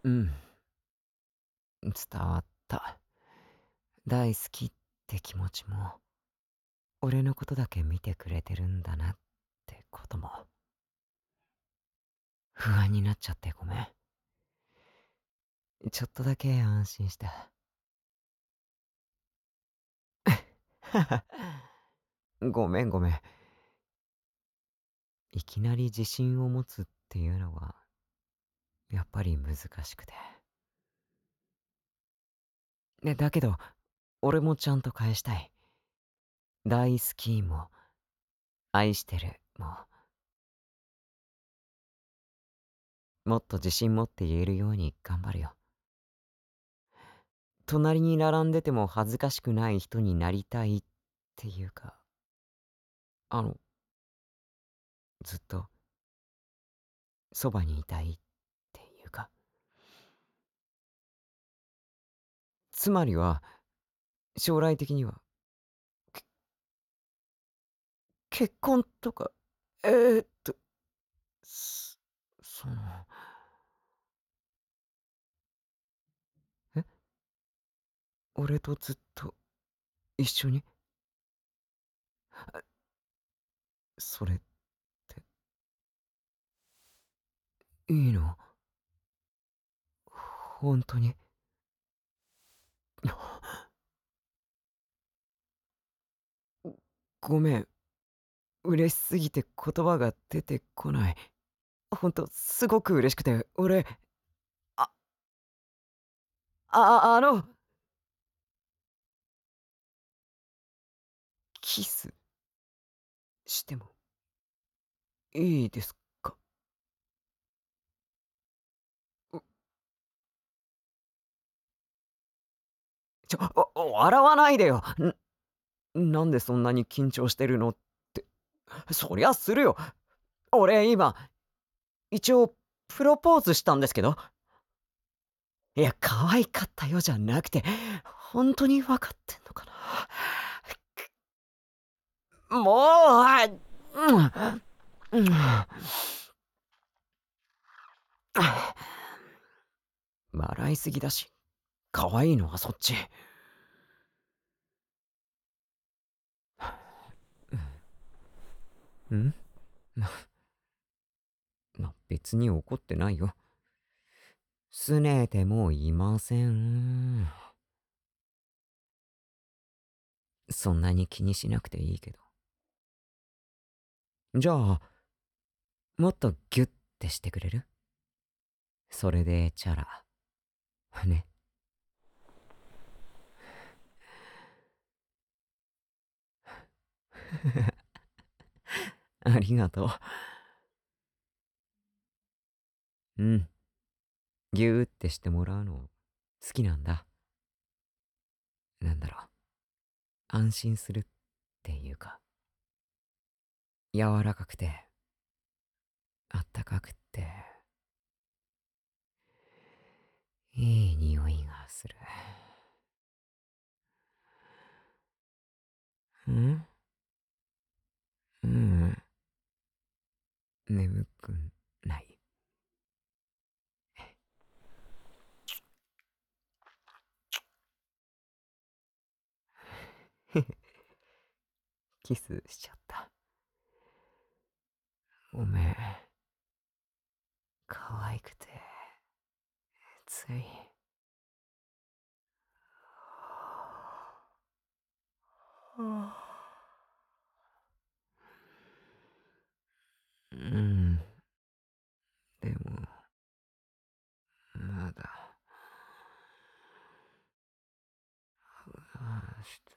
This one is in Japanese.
うん、伝わった。大好きって気持ちも、俺のことだけ見てくれてるんだなってことも、不安になっちゃってごめん。ちょっとだけ安心した。ごめんごめん。いきなり自信を持つっていうのは、やっぱり難しくて。だけど、俺もちゃんと返したい。大好きも、愛してるも、もっと自信持って言えるように頑張るよ。隣に並んでても恥ずかしくない人になりたいっていうか、あの、ずっとそばにいたいっていうか。つまりは、将来的には、結婚とか、えーっと、そその、え俺とずっと一緒にそれっていいの？ほんとに？ごめん、嬉しすぎて言葉が出てこない。ほんとすごく嬉しくて、俺、あキスしてもいいですか？う笑わないでよ。なんでそんなに緊張してるのって。そりゃするよ。俺今、一応プロポーズしたんですけど。いや、可愛かったよじゃなくて、ほんとに分かってんのかな。もう、笑いすぎだし、可愛いのはそっち。ん？な別に怒ってないよ。拗ねてもいません。そんなに気にしなくていいけど。じゃあ、もっとギュッてしてくれる？それでチャラ。ね。ありがとう。うん。ギューってしてもらうの好きなんだ。なんだろう。安心するっていうか、柔らかくて、あったかくって、いい匂いがする。ん？うん。眠くない。キスしちゃった。ごめん。可愛くて、つい。うん。でも、まだ、して